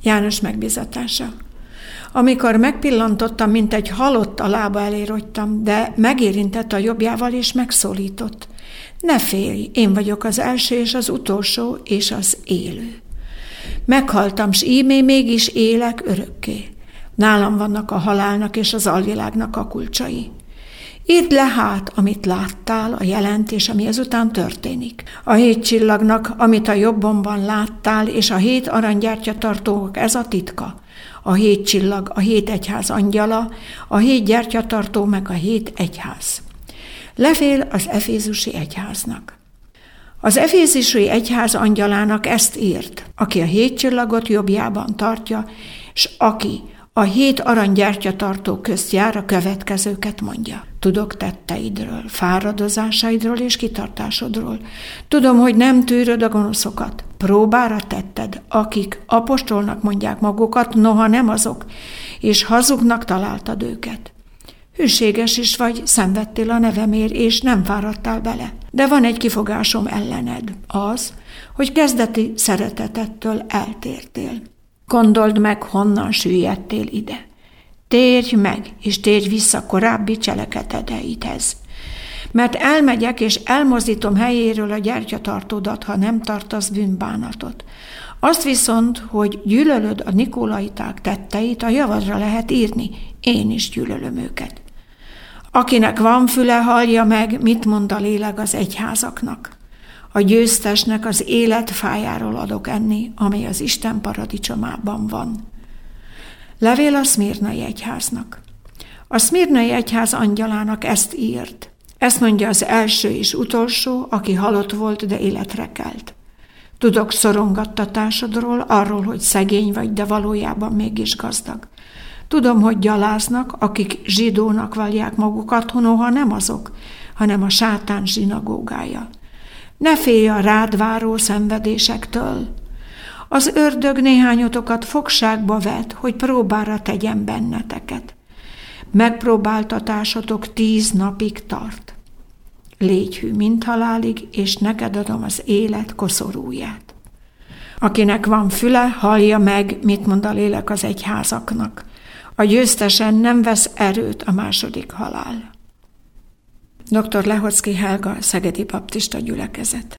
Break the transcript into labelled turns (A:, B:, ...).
A: János megbízatása. Amikor megpillantottam, mint egy halott, a lába elé rogytam, de megérintett a jobbjával és megszólított. Ne félj, én vagyok az első és az utolsó és az élő. Meghaltam, s íme mégis élek örökké. Nálam vannak a halálnak és az alvilágnak a kulcsai. Írd le hát, amit láttál, a jelent és ami ezután történik. A 7 csillagnak, amit a jobbomban láttál, és a 7 aranygyertyatartók, ez a titka. A 7 csillag, a 7 egyház angyala, a 7 gyertyatartó, meg a 7 egyház. Levél az efézusi egyháznak. Az efézusi egyház angyalának ezt írt, aki a 7 csillagot jobbjában tartja, és aki a 7 aranygyertyatartó közt jár, a következőket mondja. Tudok tetteidről, fáradozásaidról és kitartásodról. Tudom, hogy nem tűröd a gonoszokat. Próbára tetted, akik apostolnak mondják magukat, noha nem azok, és hazugnak találtad őket. Hűséges is vagy, szenvedtél a nevemért, és nem fáradtál bele. De van egy kifogásom ellened, az, hogy kezdeti szeretetettől eltértél. Gondold meg, honnan süllyedtél ide. Térj meg, és térj vissza korábbi cselekedeteidhez. Mert elmegyek, és elmozdítom helyéről a gyertyatartódat, ha nem tartasz bűnbánatot. Azt viszont, hogy gyűlölöd a nikolaiták tetteit, a javadra lehet írni, én is gyűlölöm őket. Akinek van füle, hallja meg, mit mond a lélek az egyházaknak. A győztesnek az élet fájáról adok enni, amely az Isten paradicsomában van. Levél a szmirnai egyháznak. A szmirnai egyház angyalának ezt írt. Ezt mondja az első és utolsó, aki halott volt, de életre kelt. Tudok szorongattatásodról, arról, hogy szegény vagy, de valójában mégis gazdag. Tudom, hogy gyaláznak, akik zsidónak vallják magukat, noha nem azok, hanem a sátán zsinagógája. Ne félj a rád váró szenvedésektől. Az ördög néhányotokat fogságba vet, hogy próbára tegyen benneteket. Megpróbáltatásotok 10 napig tart. Légy hű mint halálig, és neked adom az élet koszorúját. Akinek van füle, hallja meg, mit mond a lélek az egyházaknak. A győztesen nem vesz erőt a második halál. Dr. Lehoczky Helga, Szegedi Baptista Gyülekezet.